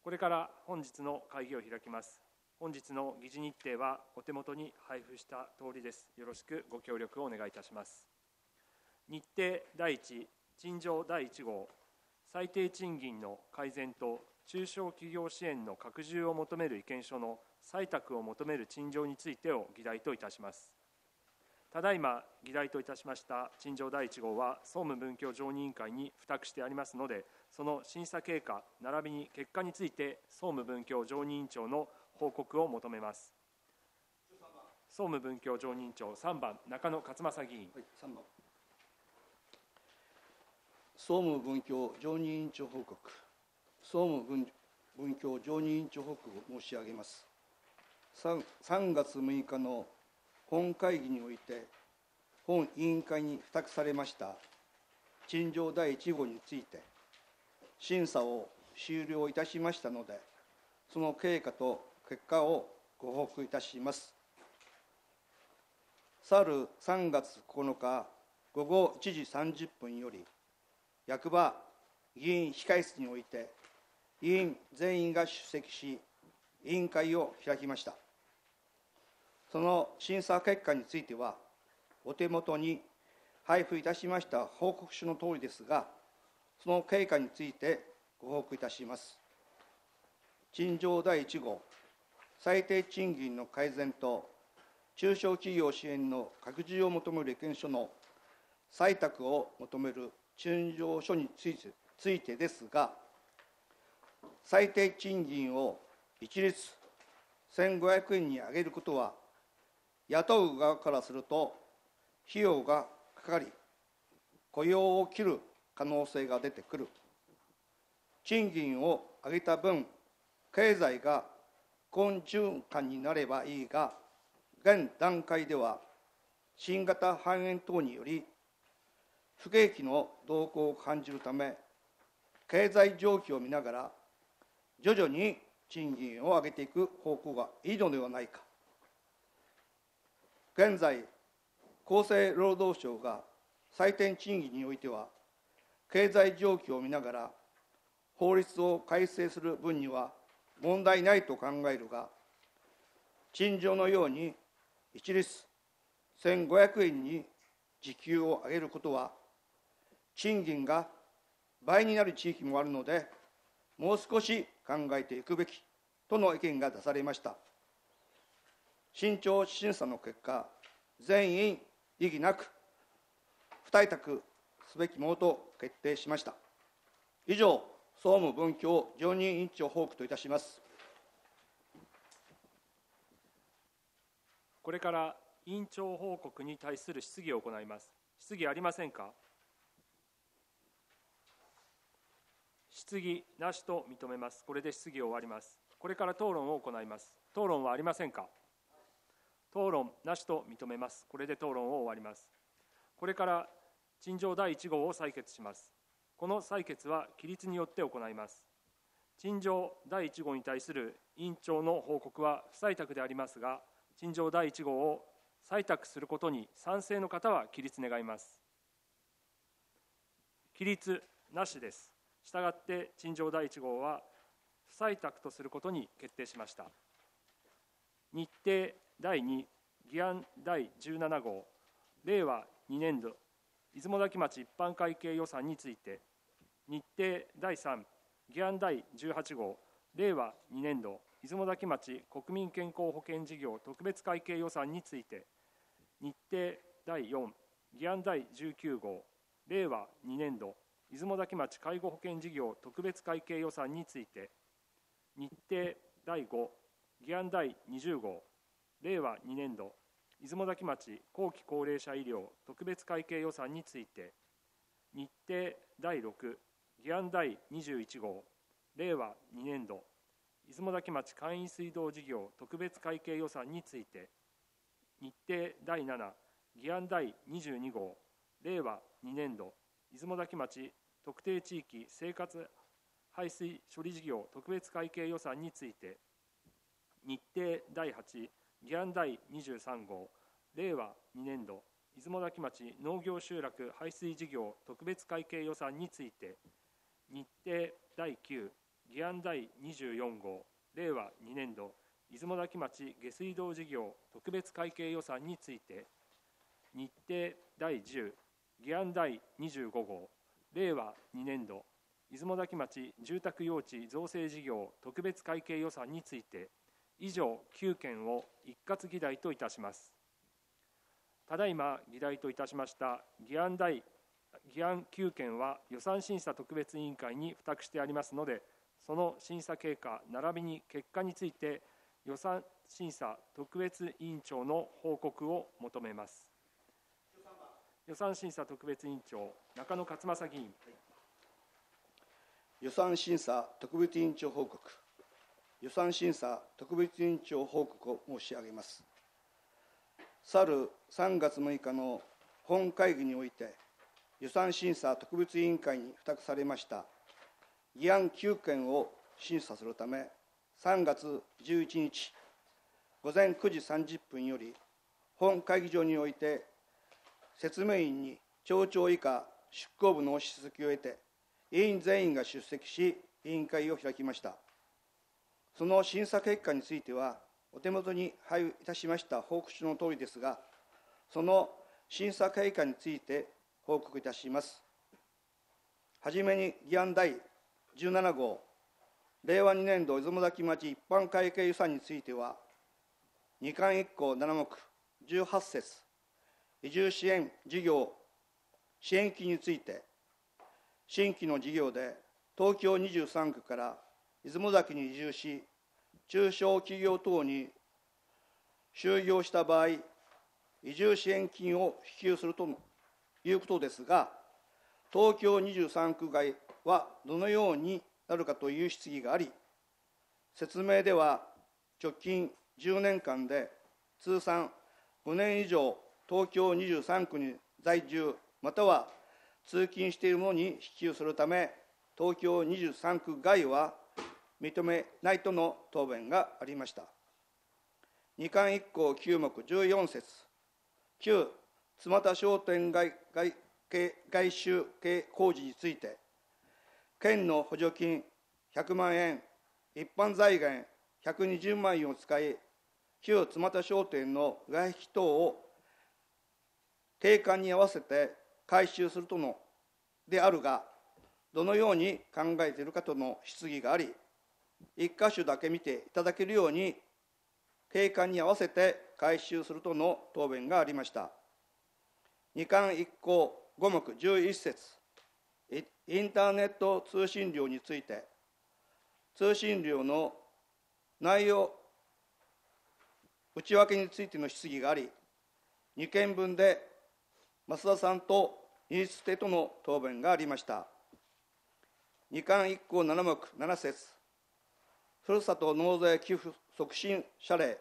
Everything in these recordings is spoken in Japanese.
これから本日の会議を開きます。本日の議事日程はお手元に配布した通りです。よろしくご協力をお願いいたします。日程第1、陳情第1号、最低賃金の改善と中小企業支援の拡充を求める意見書の採択を求める陳情についてを議題といたします。ただいま議題といたしました陳情第1号は総務文教常任委員会に付託してありますので、その審査経過並びに結果について総務文教常任委員長の報告を求めます。総務文教常任委員長3番中野勝正議員。 3番。総務文教常任委員長報告。総務文教常任委員長報告を申し上げます。3月6日の本会議において、本委員会に付託されました陳情第1号について、審査を終了いたしましたので、その経過と結果をご報告いたします。去る3月9日午後1時30分より、役場議員控室において、委員全員が出席し、委員会を開きました。その審査結果については、お手元に配布いたしました報告書のとおりですが、その経過についてご報告いたします。陳情第1号、最低賃金の改善と中小企業支援の拡充を求める意見書の採択を求める陳情書についてですが、最低賃金を一律1500円に上げることは、雇う側からすると費用がかかり、雇用を切る可能性が出てくる。賃金を上げた分、経済が好循環になればいいが、現段階では新型肺炎等により不景気の動向を感じるため、経済状況を見ながら徐々に賃金を上げていく方向がいいのではないか。現在、厚生労働省が最低賃金においては、経済状況を見ながら法律を改正する分には問題ないと考えるが、陳情のように一律1500円に時給を上げることは、賃金が倍になる地域もあるので、もう少し考えていくべきとの意見が出されました。慎重審査の結果、全員異議なく不採択すべきものと決定しました。以上、総務文教常任委員長報告といたします。 これから委員長報告に対する質疑を行います。質疑ありませんか。質疑なしと認めます。これで質疑を終わります。これから討論を行います。討論はありませんか。討論なしと認めます。これで討論を終わります。これから陳情第1号を採決します。この採決は起立によって行います。陳情第1号に対する委員長の報告は不採択でありますが、陳情第1号を採択することに賛成の方は起立願います。起立なしです。したがって陳情第1号は不採択とすることに決定しました。日程第2、議案第17号、令和2年度出雲崎町一般会計予算について、日程第3、議案第18号、令和2年度出雲崎町国民健康保険事業特別会計予算について、日程第4、議案第19号、令和2年度出雲崎町介護保険事業特別会計予算について、日程第5、議案第20号、令和2年度出雲崎町後期高齢者医療特別会計予算について、日程第6、議案第21号、令和2年度出雲崎町簡易水道事業特別会計予算について、日程第7、議案第22号、令和2年度出雲崎町特定地域生活排水処理事業特別会計予算について、日程第8、議案第23号、令和2年度出雲崎町農業集落排水事業特別会計予算について、日程第9、 議案第24号令和2年度出雲崎町下水道事業特別会計予算について、日程第10議案第25号令和2年度出雲崎町住宅用地造成事業特別会計予算について、以上9件を一括議題といたします。ただいま議題といたしました議案9件は予算審査特別委員会に付託してありますので、その審査経過並びに結果について予算審査特別委員長の報告を求めます。予算審査特別委員長、中野勝正議員。 予算審査特別委員長報告。予算審査特別委員長報告を申し上げます。去る3月6日の本会議において、予算審査特別委員会に付託されました議案9件を審査するため、3月11日午前9時30分より、本会議場において、説明員に町長以下執行部の出席を得て、委員全員が出席し、委員会を開きました。その審査結果については、お手元に配布いたしました報告書のとおりですが、その審査結果について報告いたします。はじめに議案第17号、令和2年度出雲崎町一般会計予算については、2巻1項7目18節、移住支援事業支援金について、新規の事業で東京23区から出雲崎に移住し、中小企業等に就業した場合、移住支援金を支給するということですが、東京23区外はどのようになるかという質疑があり、説明では直近10年間で通算5年以上東京23区に在住または通勤している者に支給するため、東京23区外は認めないとの答弁がありました。2巻1項9目14節、旧妻田商店街外周系工事について、県の補助金100万円、一般財源120万円を使い、旧妻田商店の外壁等を定款に合わせて回収するとのであるが、どのように考えているかとの質疑があり、一箇所だけ見ていただけるように定款に合わせて回収するとの答弁がありました。2巻1項5目11節、インターネット通信料について、通信料の内容内訳についての質疑があり、2件分で増田さんと新津手との答弁がありました。2巻1項7目7節、ふるさと納税寄付促進謝礼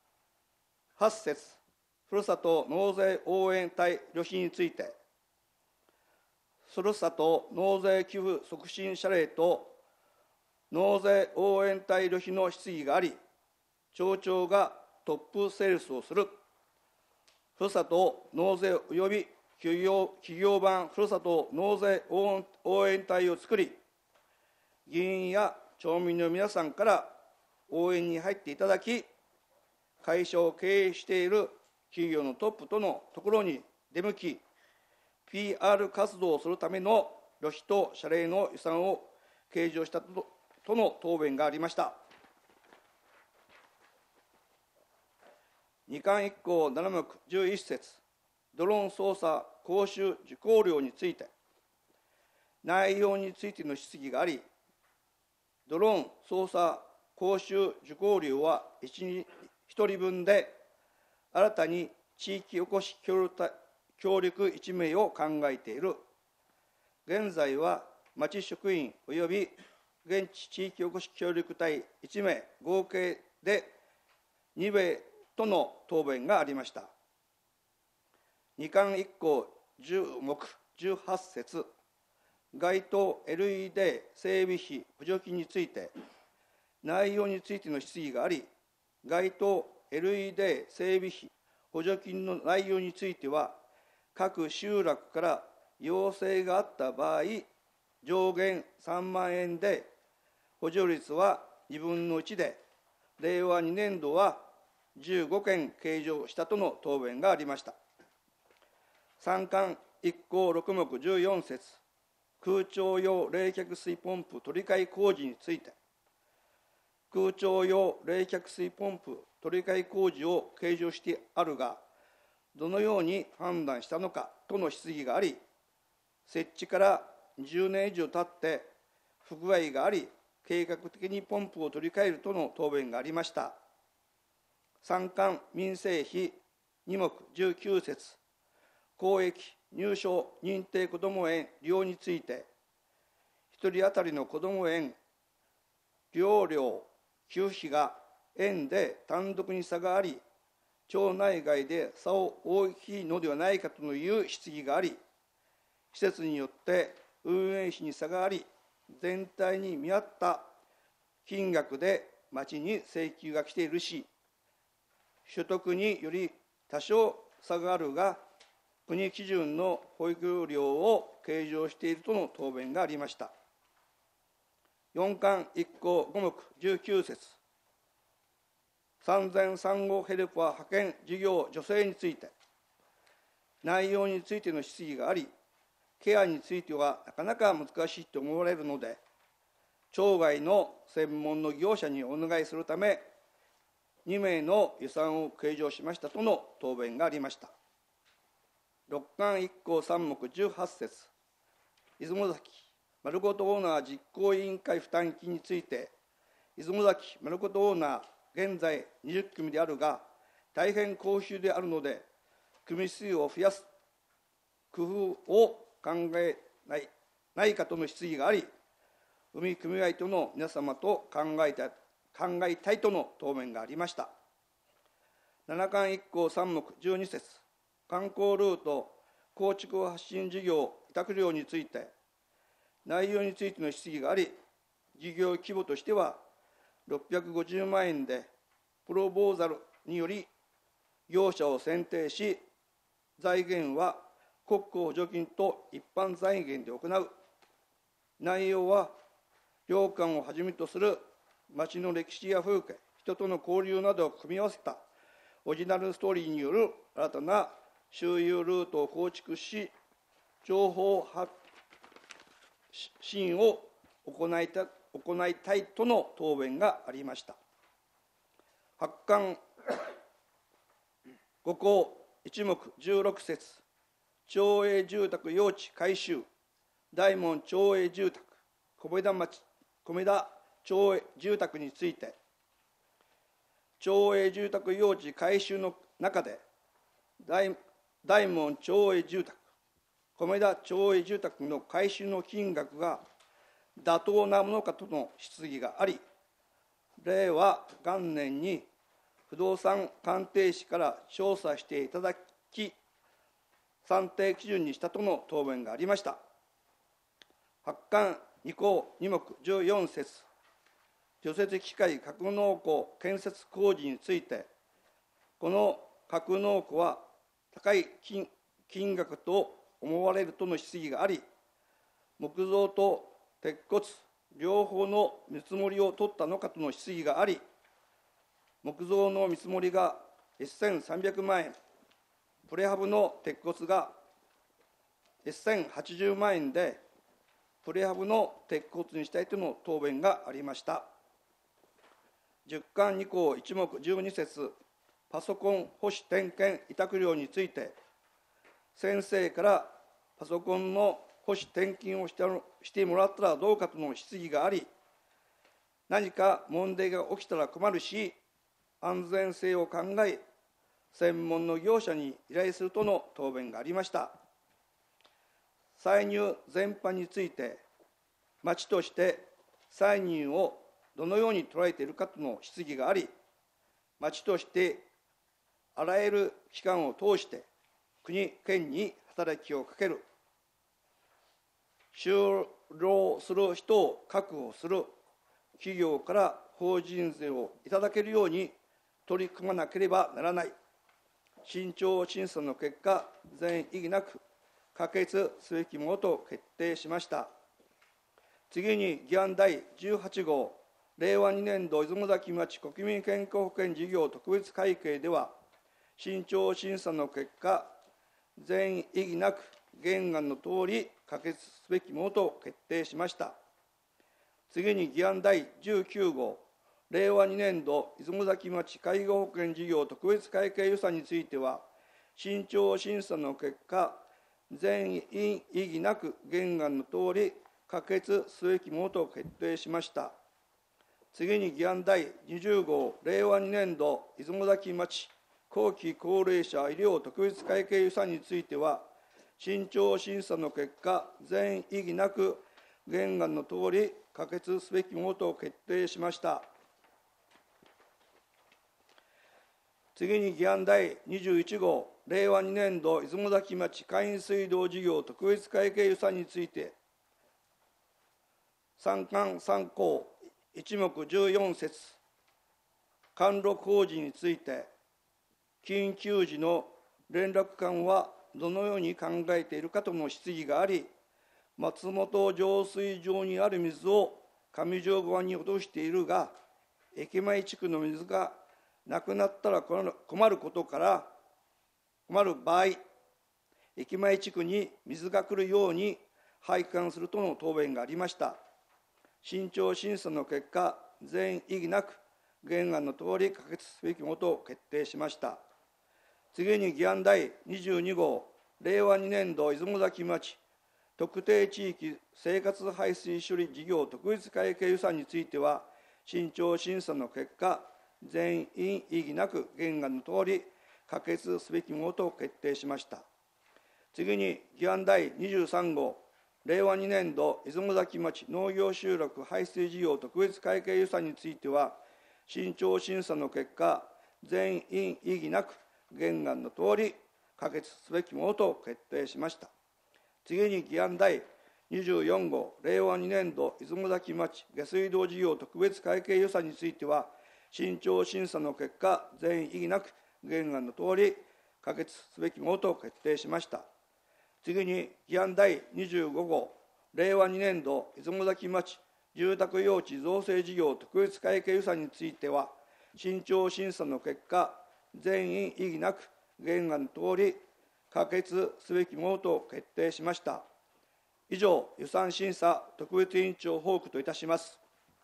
8節、ふるさと納税応援隊旅費について、ふるさと納税寄付促進謝礼と納税応援隊旅費の質疑があり、町長がトップセールスをするふるさと納税及び企業版ふるさと納税応援隊を作り、議員や町民の皆さんから応援に入っていただき、会社を経営している企業のトップとのところに出向き、PR 活動をするための旅費と謝礼の予算を計上したとの答弁がありました。2巻1項7目11節、ドローン操作講習受講料について、内容についての質疑があり、ドローン操作講習受講料は1人分で、新たに地域おこし協力1名を考えている。現在は町職員及び現地地域おこし協力隊1名合計で2名との答弁がありました。2巻1項10目18節、街頭 LED 整備費補助金について、内容についての質疑があり、街頭 LED 整備費補助金の内容については、各集落から要請があった場合、上限3万円で補助率は2分の1で、令和2年度は15件計上したとの答弁がありました。3巻1項6目14節、空調用冷却水ポンプ取り替え工事について、空調用冷却水ポンプ取り替え工事を計上してあるが、どのように判断したのかとの質疑があり、設置から10年以上経って不具合があり、計画的にポンプを取り替えるとの答弁がありました。3巻民生費2目19節、公益入所認定こども園利用について、1人当たりのこども園利用料給付費が園で単独に差があり、町内外で差を大きいのではないかという質疑があり、施設によって運営費に差があり、全体に見合った金額で町に請求が来ているし、所得により多少差があるが、国基準の保育料を計上しているとの答弁がありました。4巻1項5目19節、産前産後ヘルパー派遣事業助成について、内容についての質疑があり、ケアについてはなかなか難しいと思われるので、町外の専門の業者にお願いするため、2名の予算を計上しましたとの答弁がありました。6巻1項3目18節、出雲崎まるごとオーナー実行委員会負担金について、出雲崎まるごとオーナー、現在20組であるが、大変高収であるので、組数を増やす工夫を考えないかとの質疑があり、海組合との皆様と考えたいとの答弁がありました。7巻1項3目12節、観光ルート構築発進事業委託料について、内容についての質疑があり、事業規模としては650万円で、プロポーザルにより業者を選定し、財源は国庫補助金と一般財源で行う。内容は、旅館をはじめとする町の歴史や風景、人との交流などを組み合わせたオリジナルストーリーによる新たな周遊ルートを構築し、情報発信を行いたいとの答弁がありました。8巻5項1目16節、町営住宅用地改修、大門町営住宅、米田町営住宅について、町営住宅用地改修の中で、大門町営住宅、米田町営住宅の改修の金額が妥当なものかとの質疑があり、令和元年に不動産鑑定士から調査していただき、算定基準にしたとの答弁がありました。8巻2項2目14節、除雪機械格納庫建設工事について、この格納庫は高い金額と思われるとの質疑があり、木造と鉄骨両方の見積もりを取ったのかとの質疑があり、木造の見積もりが1300万円、プレハブの鉄骨が1080万円で、プレハブの鉄骨にしたいとの答弁がありました。10巻2項1目12節、パソコン保守点検委託料について、先生からパソコンの保守点検をしてもらったらどうかとの質疑があり、何か問題が起きたら困るし、安全性を考え、専門の業者に依頼するとの答弁がありました。歳入全般について、町として歳入をどのように捉えているかとの質疑があり、町としてあらゆる機関を通して国・県に働きをかける、就労する人を確保する、企業から法人税をいただけるように取り組まなければならない。慎重審査の結果、全異議なく可決すべきものと決定しました。 次に議案第18号、令和2年度出雲崎町国民健康保険事業特別会計では、慎重審査の結果、全異議なく原案のとおり可決すべきものと決定しました。次に議案第19号、令和2年度出雲崎町介護保険事業特別会計予算については、慎重審査の結果、全員異議なく原案のとおり可決すべきものと決定しました。次に議案第20号、令和2年度出雲崎町後期高齢者医療特別会計予算については、慎重審査の結果、全異議なく原案のとおり可決すべきものと決定しました。次に議案第21号、令和2年度出雲崎町簡易水道事業特別会計予算について、三管三項一目14節、管路工事について、緊急時の連絡管はどのように考えているかとの質疑があり、松本浄水場にある水を上条川に落としているが、駅前地区の水がなくなったら困る場合、駅前地区に水が来るように配管するとの答弁がありました。慎重審査の結果、全異議なく原案のとおり可決すべきものと決定しました。次に議案第22号、令和2年度出雲崎町特定地域生活排水処理事業特別会計予算については、慎重審査の結果、全員異議なく原案のとおり可決すべきものと決定しました。次に議案第23号、令和2年度出雲崎町農業集落排水事業特別会計予算については、慎重審査の結果、全員異議なく原案のとおり可決すべきものと決定しました。次に議案第24号、令和2年度出雲崎町下水道事業特別会計予算については、慎重審査の結果、全異議なく原案のとおり可決すべきものと決定しました。次に議案第25号、令和2年度出雲崎町住宅用地造成事業特別会計予算については、慎重審査の結果、全員異議なく原案のとおり可決すべきものと決定しました。以上、予算審査特別委員長報告といたします。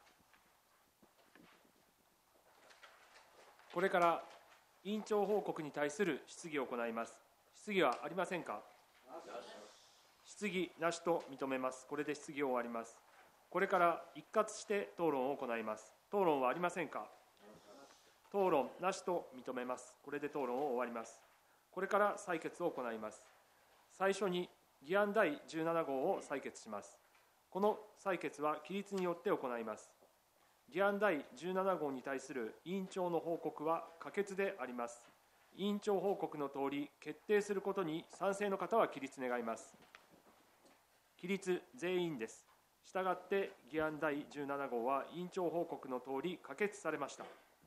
これから委員長報告に対する質疑を行います。質疑はありませんか。質疑なしと認めます。これで質疑を終わります。これから一括して討論を行います。討論はありませんか。討論なしと認めます。これで討論を終わります。これから採決を行います。最初に議案第17号を採決します。この採決は起立によって行います。議案第17号に対する委員長の報告は可決であります。委員長報告のとおり、決定することに賛成の方は起立願います。起立全員です。したがって議案第17号は委員長報告のとおり可決されました。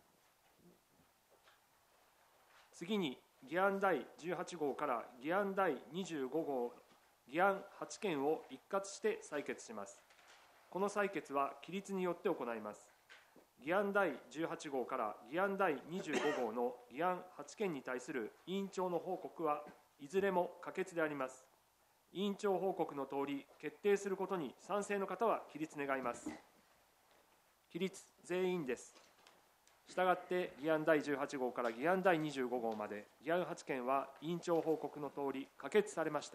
次に議案第18号から議案第25号、議案8件を一括して採決します。この採決は起立によって行います。議案第18号から議案第25号の議案8件に対する委員長の報告はいずれも可決であります。委員長報告のとおり決定することに賛成の方は起立願います。起立全員です。したがって議案第18号から議案第25号まで議案8件は委員長報告のとおり可決されました。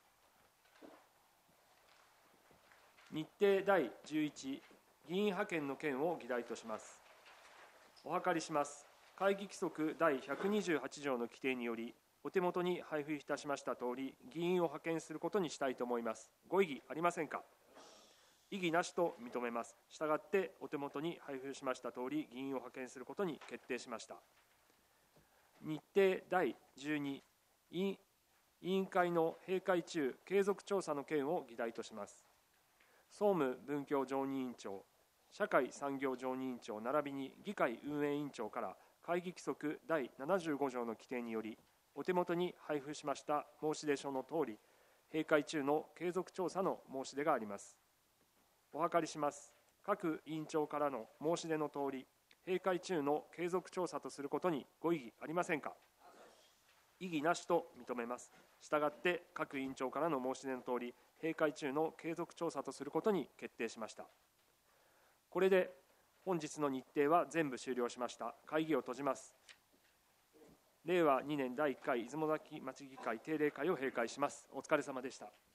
日程第11、議員派遣の件を議題とします。お諮りします。会議規則第128条の規定により、お手元に配布いたしましたとおり、議員を派遣することにしたいと思います。ご異議ありませんか。異議なしと認めます。したがってお手元に配布しましたとおり、議員を派遣することに決定しました。日程第12、委員会の閉会中継続調査の件を議題とします。総務文教常任委員長、社会産業常任委員長並びに議会運営委員長から会議規則第75条の規定により、お手元に配布しました申し出書のとおり、閉会中の継続調査の申し出があります。 お諮りします。各委員長からの申し出のとおり、閉会中の継続調査とすることにご異議ありませんか。異議なしと認めます。したがって各委員長からの申し出のとおり、閉会中の継続調査とすることに決定しました。これで本日の日程は全部終了しました。会議を閉じます。令和2年第1回出雲崎町議会定例会を閉会します。お疲れ様でした。